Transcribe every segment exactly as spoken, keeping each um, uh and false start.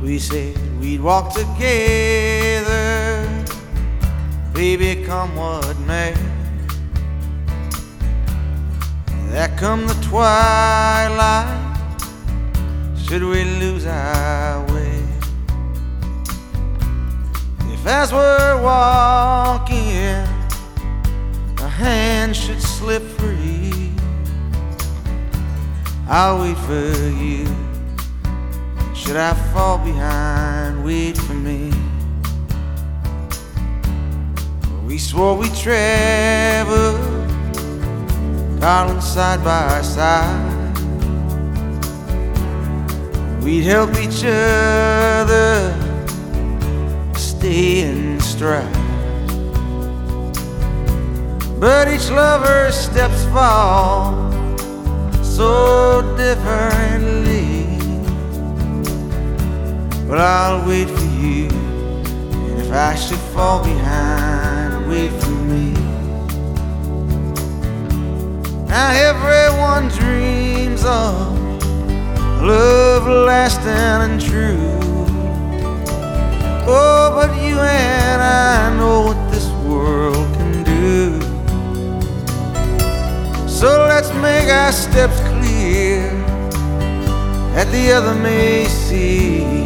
We said we'd walk together, baby, come what may. There come the twilight, should we lose our way. If as we're walking a hand should slip free, I'll wait for you. Should I fall behind, wait for me. We swore we'd travel, darling, side by side. We'd help each other stay in stride. But each lover's steps fall so differently. But I'll wait for you, and if I should fall behind, wait for me. Now everyone dreams of love lasting and true. Oh, but you and I know what this world can do. So let's make our steps clear that the other may see.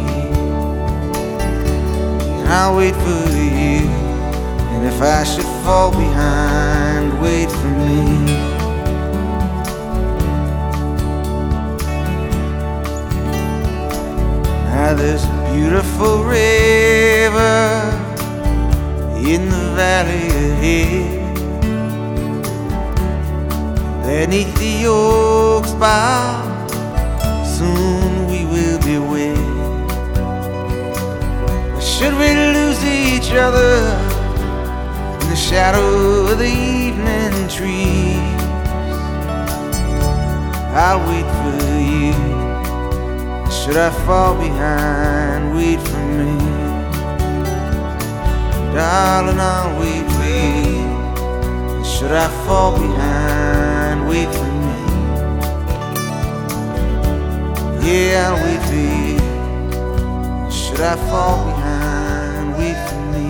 And I'll wait for you, and if I should fall behind, wait for me. Now there's a beautiful river in the valley ahead. Beneath the oak's bough, soon we will be wed. Should we lose each other in the shadow of the evening trees, I'll wait for you. Should I fall behind, wait for me. Darling, I'll wait for you. Should I fall behind, wait for me. Yeah, I'll wait for you. Should I fall behind, wait for me.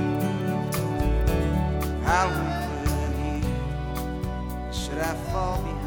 I'll wait for you. Should I fall behind?